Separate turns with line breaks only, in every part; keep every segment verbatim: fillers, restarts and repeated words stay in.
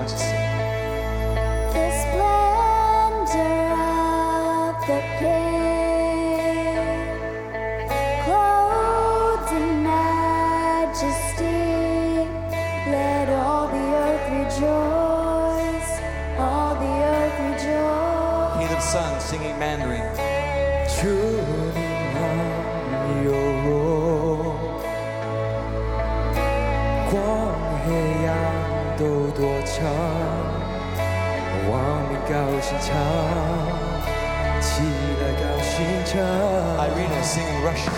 won't you sing?
The splendor of the King, clothed in majesty, let all the earth rejoice, all the earth rejoice.
King of Sun singing Mandarin.
주님만이요 광해양 도도참 왕민 가오신 참 지나가오신 참
Irina singing Russian.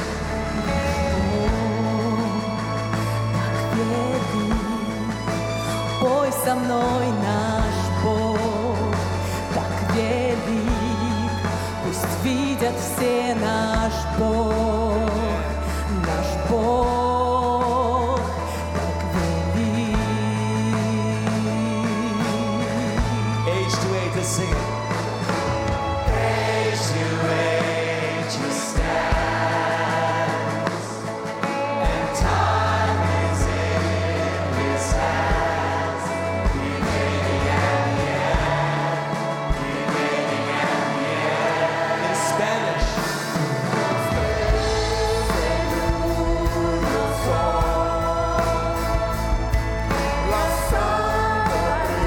Пой со мной наш Бог, так велик, пусть видят все наш Бог, наш Бог, так велик.
Age to age to sing it.
Age to age he stands, and time is in his hands, beginning and the end, beginning and the end.
In Spanish.
La Santa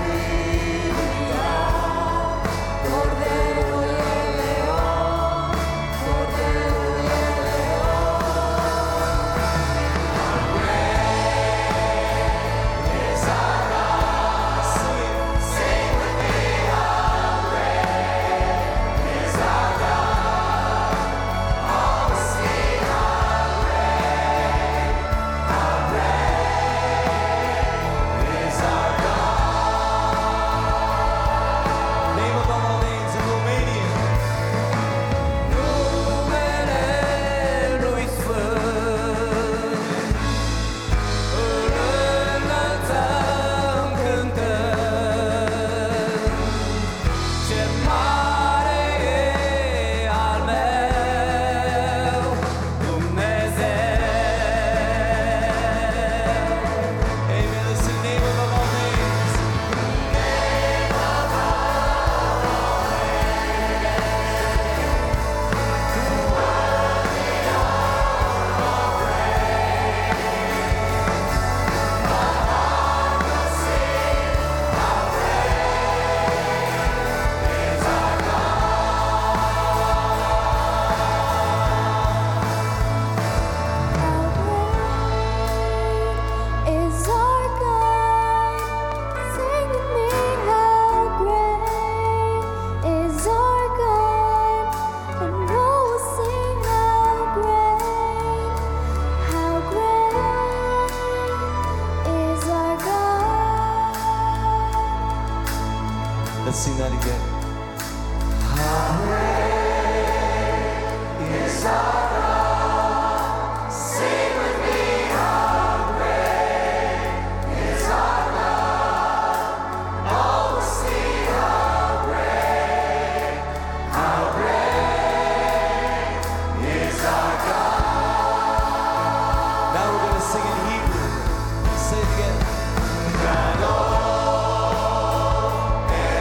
Trinidad, Cordero y el León, Cordero y el
Name above all names in Romanian.
numele lui Sfânt, îl înălțăm cântând. Ce mare e al meu Dumnezeu.
Amen. Listen, name above all names.
Is our God? Sing with me, how great is our God, and all will sing how great, how great is our God.
Let's sing that again.
Is our God, sing with me how great is our God. All will see how great, how great is our God.
Now we're going to sing in Hebrew. Say it again.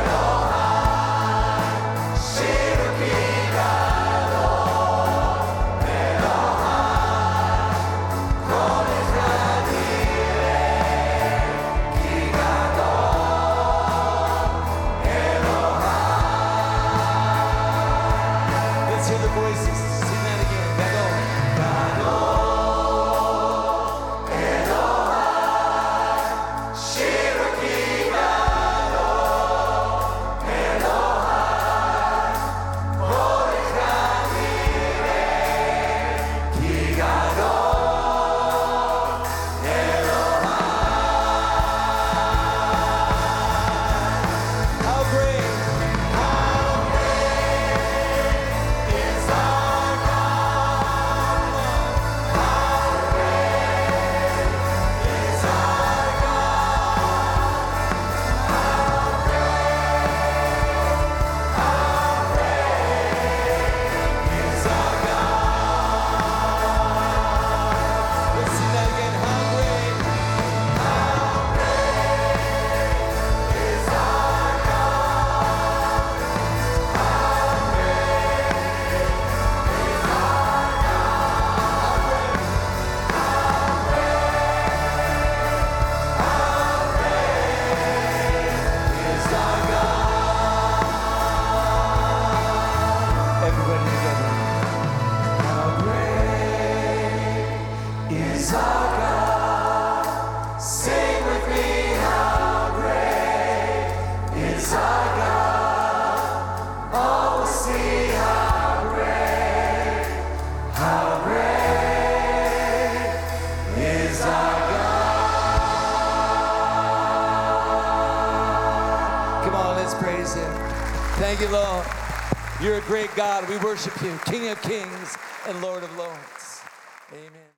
Shirokee Gadol,
Thank you, Lord. You're a great God. We worship you, King of Kings and Lord of Lords. Amen.